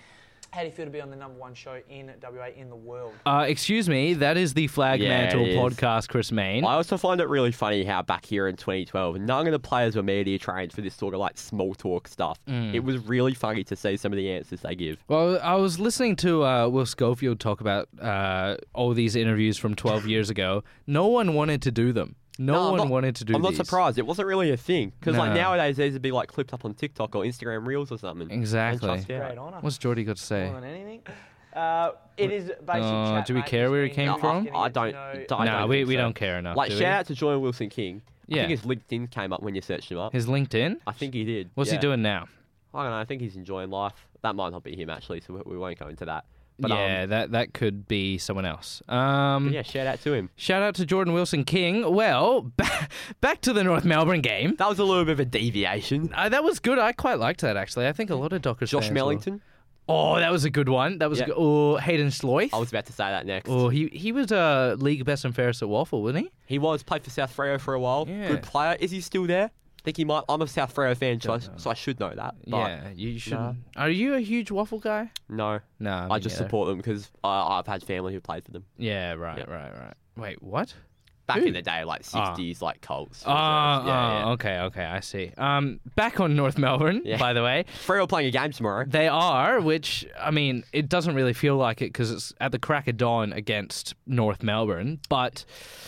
How do you feel to be on the number one show in W A in the world? Uh, excuse me, that is the Flag Yeah, Mantle it is. podcast, Chris Main. I also find it really funny how back here in twenty twelve, none of the players were media trained for this sort of like small talk stuff. Mm. It was really funny to see some of the answers they give. Well, I was listening to uh, Will Schofield talk about uh, all these interviews from twelve years ago. No one wanted to do them. No, No, I'm one not- wanted to do I'm these. not surprised. It wasn't really a thing. Because like No. nowadays, these would be like clipped up on TikTok or Instagram Reels or something. Exactly. And chucked out. Great honour. What's Geordie got to say? More than anything. Uh, it is basic Uh, chat, do we mate. care Just where he been came asking from? to I get to don't. know- don't- I Nah, don't we, think we so. don't care enough. Like do shout we? out to Jordan Wilson King. Yeah. I think his LinkedIn came up when you searched him up. His LinkedIn? I think he did. What's yeah. he doing now? I don't know. I think he's enjoying life. That might not be him actually, so we, we won't go into that. But, yeah, um, that that could be someone else. Um, but yeah, shout out to him. Shout out to Jordan Wilson King. Well, back, back to the North Melbourne game. That was a little bit of a deviation. Uh, that was good. I quite liked that actually. I think a lot of Dockers Josh fans will. Mellington. Oh, that was a good one. That was Yeah. a good. Oh, Hayden Sloyth. I was about to say that next. Oh, he he was uh, league best and fairest at Waffle, wasn't he? He was played for South Freo for a while. Yeah. Good player. Is he still there? I think he might. I'm a South Freo fan, so I, so I should know that. But yeah, you should. nah. Are you a huge Waffle guy? No, No, I just support them because I've had family who played for them. Yeah, right, Yep. right, right. Wait, what? Back Who? in the day, like Ah. sixties, like Colts. Oh, yeah, oh, yeah. okay, okay, I see. Um, back on North Melbourne, Yeah. by the way. Freo playing a game tomorrow. They are, which, I mean, it doesn't really feel like it because it's at the crack of dawn against North Melbourne, but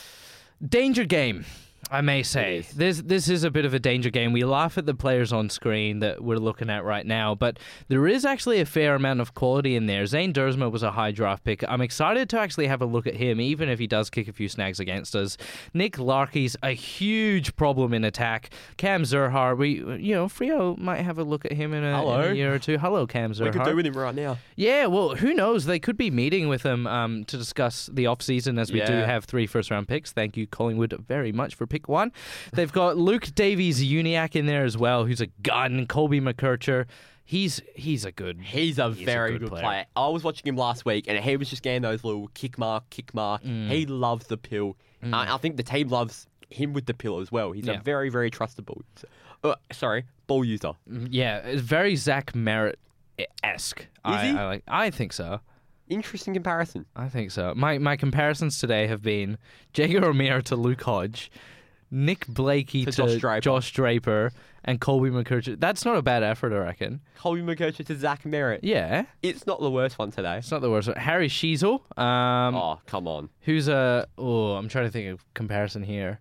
danger game, I may say. is. This this is a bit of a danger game. We laugh at the players on screen that we're looking at right now, but there is actually a fair amount of quality in there. Zane Dersma was a high draft pick. I'm excited to actually have a look at him, even if he does kick a few snags against us. Nick Larkey's a huge problem in attack. Cam Zurhar, we, you know, Freo might have a look at him in a, in Hello. a year or two. Hello, Cam Zurhar. We could do with him right now. Yeah, well, who knows? They could be meeting with him um, to discuss the off-season as we do Yeah. have three first-round picks. Thank you, Collingwood, very much for pick one. They've got Luke Davies-Uniacke in there as well, who's a gun. Colby McKercher. He's he's a good He's a He's a very good good, player. player. I was watching him last week, and he was just getting those little kick mark, kick mark. Mm. He loves the pill. Uh, I think the team loves him with the pill as well. He's Yeah. a very, very trustable. Uh, sorry, ball user. Yeah, it's very Zach Merritt-esque. I, he? I, like, I think so. Interesting comparison. I think so. My my comparisons today have been Jager O'Meara to Luke Hodge, Nick Blakey To to, Josh Draper. Josh Draper, and Colby McKercher. That's not a bad effort, I reckon. Colby McKercher to Zach Merritt. Yeah. It's not the worst one today. It's not the worst. Harry Sheasel, um, Oh, come on. who's a oh, I'm trying to think of comparison here.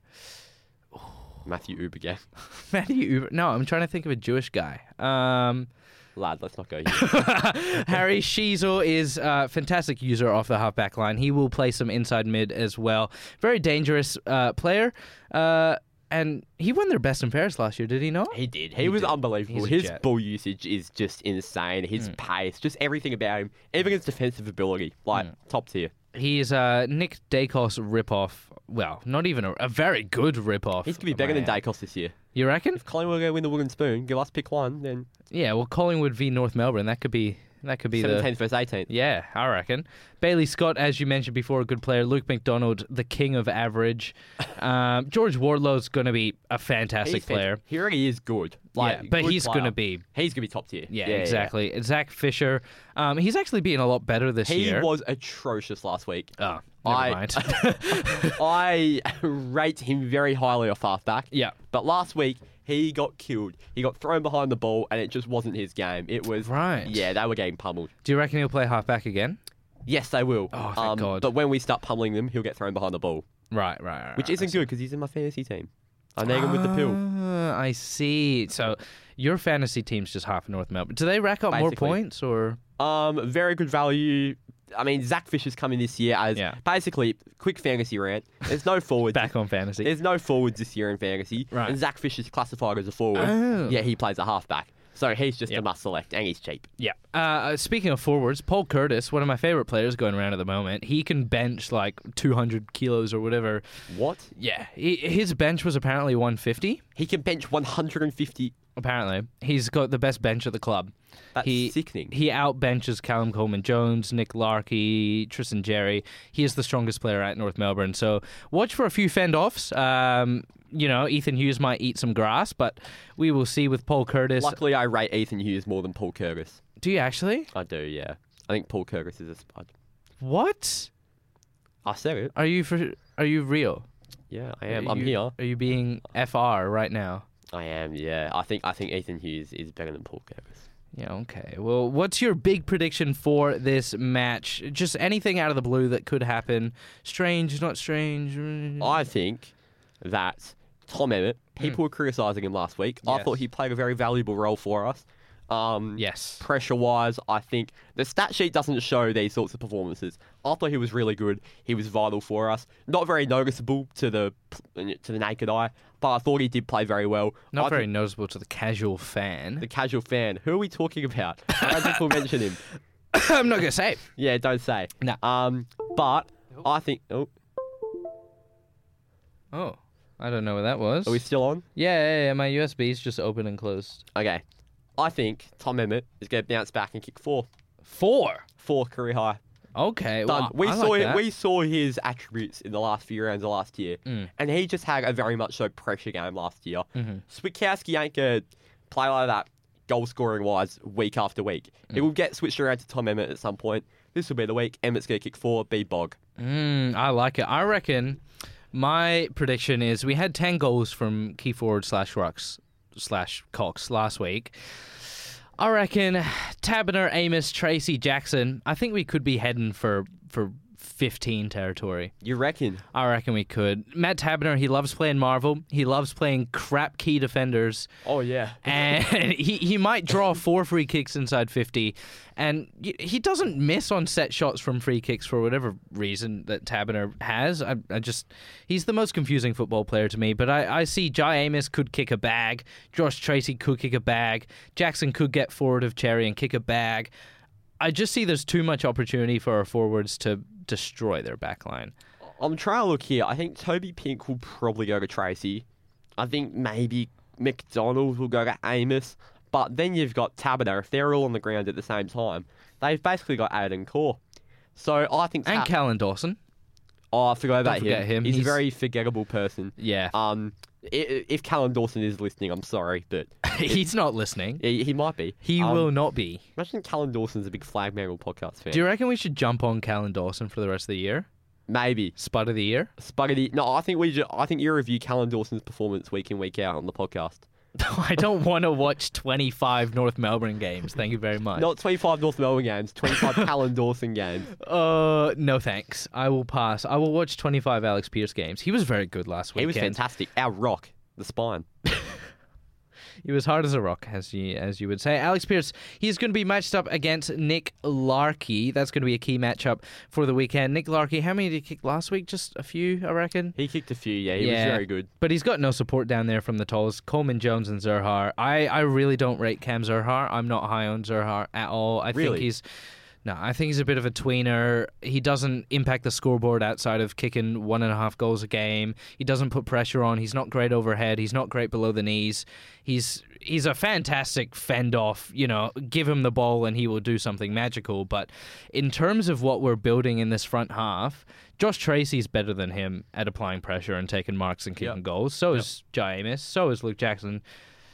Matthew Uber again. Matthew Uber. No, I'm trying to think of a Jewish guy. Um, Lad, let's not go here. Harry Sheasel is a fantastic user off the halfback line. He will play some inside mid as well. Very dangerous uh, player. Uh, and he won their best and fairest last year, did he not? He did. He, He was did. unbelievable. He's a His jet. ball usage is just insane. His Mm. pace, just everything about him. Even his defensive ability, like Mm. top tier. He's a Nick Dacos ripoff. Well, not even a, a very good ripoff. He's going to be better than man. Dacos this year. You reckon? If Collingwood go win the wooden spoon, give us pick one, then Yeah, well, Collingwood v North Melbourne. That could be that could be the seventeenth versus eighteenth. Yeah, I reckon. Bailey Scott, as you mentioned before, a good player. Luke McDonald, the king of average. Um, George Wardlow's going to be a fantastic He's player. fantastic. He already is good. Like, yeah, but good he's player. going to be. He's going to be top tier. Yeah, exactly. Zach Fisher, um, he's actually being a lot better this He year. was atrocious last week. Oh, never I, mind. I rate him very highly off halfback. Yeah. But last week, he got killed. He got thrown behind the ball, and it just wasn't his game. It was. Right. Yeah, they were getting pummeled. Do you reckon he'll play halfback again? Yes, they will. Oh, thank um, God. But when we start pummeling them, he'll get thrown behind the ball, Right, right, right. which right. isn't good because he's in my fantasy team. I need him with the pill. Ah, I see. So your fantasy team's just half North Melbourne. Do they rack up more Basically. points or? Um, very good value. I mean, Zach Fisher's coming this year as Yeah. basically quick fantasy rant. There's no forwards. Back on fantasy. There's no forwards this year in fantasy. Right. And Zach Fisher's classified as a forward. Oh. Yeah, he plays a halfback. So he's just Yep. a must select, and he's cheap. Yeah. Uh, speaking of forwards, Paul Curtis, one of my favorite players going around at the moment, he can bench like two hundred kilos or whatever. What? Yeah. He, his bench was apparently one fifty. He can bench one hundred fifty. Apparently. He's got the best bench at the club. That's he, sickening. He outbenches Callum Coleman-Jones, Nick Larkey, Tristan Jerry. He is the strongest player at North Melbourne. So watch for a few fend-offs. Um, you know, Ethan Hughes might eat some grass, but we will see with Paul Curtis. Luckily, I rate Ethan Hughes more than Paul Curtis. Do you actually? I do, yeah. I think Paul Curtis is a spud. What? I said it. Are you for? Are you real? Yeah, I am. Are I'm you- here. Are you being F R right now? I am. Yeah, I think I think Ethan Hughes is better than Paul Curtis. Yeah, okay. Well, what's your big prediction for this match? Just anything out of the blue that could happen. Strange, not strange. I think that Tom Emmett, people were criticising him last week. I Yes. thought he played a very valuable role for us. Um, yes. Pressure-wise, I think the stat sheet doesn't show these sorts of performances. I thought he was really good. He was vital for us. Not very noticeable to the to the naked eye, but I thought he did play very well. Not I very think noticeable to the casual fan. the casual fan. Who are we talking about? I don't think we'll mention him. I'm not gonna say. Yeah, don't say. No. Um, but I think. Oh, Oh, I don't know what that was. are we still on? Yeah, yeah, yeah. My U S B's just open and closed. Okay. I think Tom Emmett is going to bounce back and kick four. Four. Four career high. Okay. Done. Well, we I saw like it, that. we saw his attributes in the last few rounds of last year, Mm. and he just had a very much so pressure game last year. Mm-hmm. Switkowski ain't gonna play like that, goal scoring wise, week after week. Mm. It will get switched around to Tom Emmett at some point. This will be the week. Emmett's gonna kick four. Be Bog. Mm, I like it. I reckon my prediction is we had ten goals from key forward slash rucks slash Cox last week. I reckon Taberner, Amos, Tracy, Jackson. I think we could be heading for for fifteen territory. You reckon? I reckon we could. Matt Taberner, he loves playing Marvel. He loves playing crap key defenders. Oh yeah. And he, he might draw four free kicks inside fifty. And y- he doesn't miss on set shots from free kicks for whatever reason that Taberner has. I, I just, he's the most confusing football player to me. But I, I see Jai Amos could kick a bag. Josh Tracy could kick a bag. Jackson could get forward of Cherry and kick a bag. I just see there's too much opportunity for our forwards to destroy their backline. I'm trying to look here. I think Toby Pink will probably go to Tracy. I think maybe McDonald will go to Amos. But then you've got Taberner. If they're all on the ground at the same time, they've basically got Aiden Core. So I think... And Tab- Callan Dawson. Oh, I forgot about forget him. He's, He's- a very forgettable person. Yeah. Um, i- if Callan Dawson is listening, I'm sorry, but He's not listening. he, he might be. He Um, will not be. Imagine Callan Dawson's a big Flag Mangle podcast fan. Do you reckon we should jump on Callan Dawson for the rest of the year? Maybe. Spud of the year? Spaghetti. No, I think we. Ju- I think you review Callan Dawson's performance week in week out on the podcast. I don't want to watch twenty-five North Melbourne games. Thank you very much. Not twenty-five North Melbourne games, twenty-five Callan Dawson games. Uh, no thanks. I will pass. I will watch twenty-five Alex Pierce games. He was very good last He weekend. was fantastic. Our rock, the spine. He was hard as a rock, as you as you would say. Alex Pierce, he's going to be matched up against Nick Larkey. That's going to be a key matchup for the weekend. Nick Larkey, how many did he kick last week? Just a few, I reckon. He kicked a few, yeah. He was very good. But he's got no support down there from the tolls. Coleman, Jones, and Zerhar. I, I really don't rate Cam Zerhar. I'm not high on Zerhar at all. I Really? think he's... No, I think he's a bit of a tweener. He doesn't impact the scoreboard outside of kicking one and a half goals a game. He doesn't put pressure on. He's not great overhead. He's not great below the knees. He's he's a fantastic fend off. You know, give him the ball and he will do something magical. But in terms of what we're building in this front half, Josh Tracy's better than him at applying pressure and taking marks and kicking Yep. goals. So Yep. is Jai Amos. So is Luke Jackson.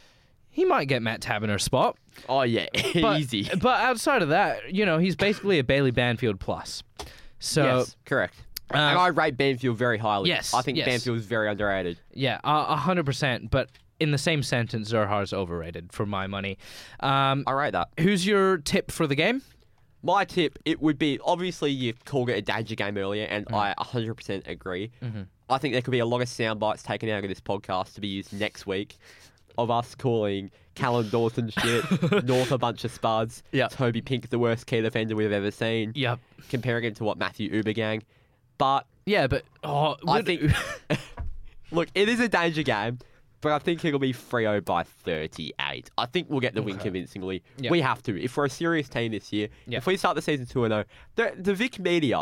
He might get Matt Taberner's spot. Oh, yeah. But, Easy. But outside of that, you know, he's basically a Bailey Banfield plus. So, yes, correct. uh, and I rate Banfield very highly. Yes, I think yes. Banfield is very underrated. yeah, a hundred percent. But in the same sentence, Zerhar's overrated for my money. Um, I rate that. who's your tip for the game? My tip, it would be, obviously you called it a danger game earlier, and Mm. I one hundred percent agree. Mm-hmm. I think there could be a lot of sound bites taken out of this podcast to be used next week of us calling Callan Dawson shit, North a bunch of spuds, Yep. Toby Pink the worst key defender we've ever seen, Yep. comparing him to what Matthew Ubergang. But Yeah, but oh, I would- think, look, it is a danger game, but I think it'll be three oh by thirty-eight. I think we'll get the win Okay. convincingly. Yep. We have to. If we're a serious team this year, Yep. if we start the season two and oh, the, the Vic media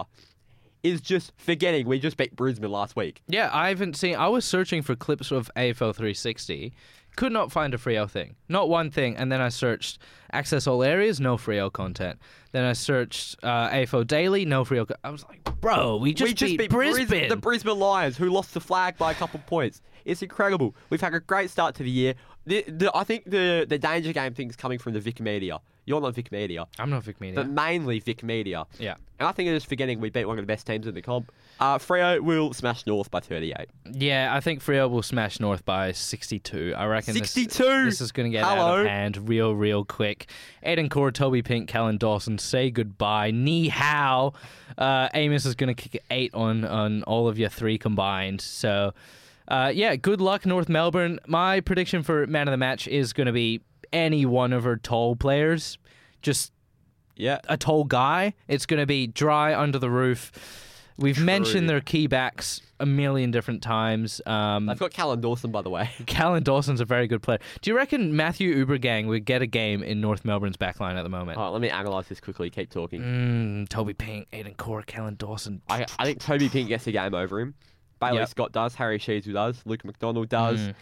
is just forgetting we just beat Brisbane last week. yeah, I haven't seen. I was searching for clips of A F L three sixty. Could not find a Freo thing. Not one thing. And then I searched access all areas, no Freo content. Then I searched uh, A F O Daily, no Freo. Co- I was like, bro, we just, we just beat, beat Brisbane. the Brisbane Lions, who lost the flag by a couple points. It's incredible. We've had a great start to the year. The, the, I think the, the danger game thing's coming from the Vic media. You're not Vic Media. I'm not Vic Media. But mainly Vic Media. Yeah. And I think they're just forgetting we beat one of the best teams in the comp. Uh, Freo will smash North by thirty-eight. Yeah, I think Freo will smash North by sixty-two. I reckon sixty-two? This, this is going to get Hello? out of hand real, real quick. Aiden Core, Toby Pink, Callan Dawson, say goodbye. Ni hao. Uh, Amos is going to kick eight on, on all of your three combined. So, uh, yeah, good luck, North Melbourne. My prediction for man of the match is going to be any one of our tall players. Just yeah, a tall guy. It's going to be Dry, Under the Roof. We've True. mentioned their key backs a million different times. Um, I've got Callan Dawson, by the way. Callan Dawson's a very good player. Do you reckon Matthew Ubergang would get a game in North Melbourne's backline at the moment? Oh, let me analyse this quickly. Keep talking. Mm, Toby Pink, Aiden Core, Callan Dawson. I, I think Toby Pink gets a game over him. Bailey Yep. Scott does. Harry Sheezu does. Luke McDonald does. Mm.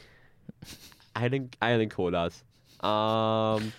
Aiden, Aiden Core does. Um,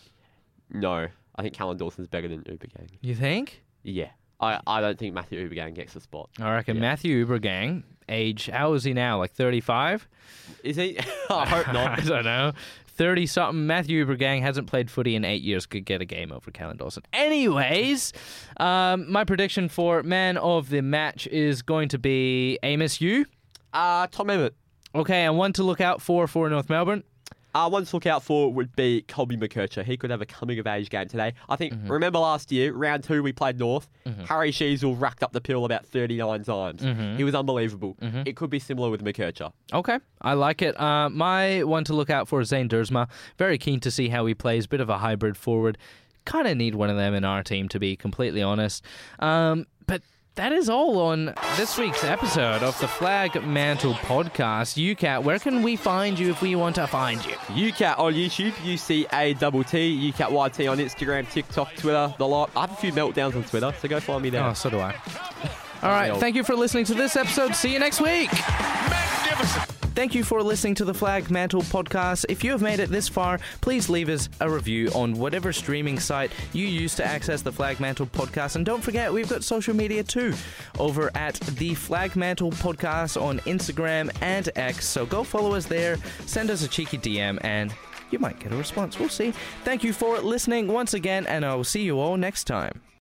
no, I think Callan Dawson's better than Ubergang. You think? Yeah. I, I don't think Matthew Ubergang gets the spot. I reckon Yeah. Matthew Ubergang, age, how is he now? Like thirty-five? Is he? I hope not. I don't know. thirty-something. Matthew Ubergang hasn't played footy in eight years. Could get a game over Callan Dawson. Anyways, um, my prediction for man of the match is going to be Amos Yu. Uh, Tom Emmett. Okay, and one to look out for for North Melbourne. Uh, one to look out for would be Colby McKercher. He could have a coming-of-age game today. I think, Mm-hmm. remember last year, round two, we played North. Harry Sheezel racked up the pill about thirty-nine times. Mhm. He was unbelievable. Mhm. It could be similar with McKercher. Okay, I like it. Uh, my one to look out for is Zane Dersma. Very keen to see how he plays. Bit of a hybrid forward. Kind of need one of them in our team, to be completely honest. Um, but that is all on this week's episode of the Flag Mantle Podcast. U C A T, where can we find you if we want to find you? U C A T on YouTube, U C A T T, U C A T Y T on Instagram, TikTok, Twitter, the lot. I have a few meltdowns on Twitter, so go find me there. Oh, so do I. All right, thank you for listening to this episode. See you next week. Magnificent. Thank you for listening to the Flag Mantle Podcast. If you have made it this far, please leave us a review on whatever streaming site you use to access the Flag Mantle Podcast. And don't forget, we've got social media too, over at the Flag Mantle Podcast on Instagram and X. So go follow us there, send us a cheeky D M, and you might get a response. We'll see. Thank you for listening once again, and I will see you all next time.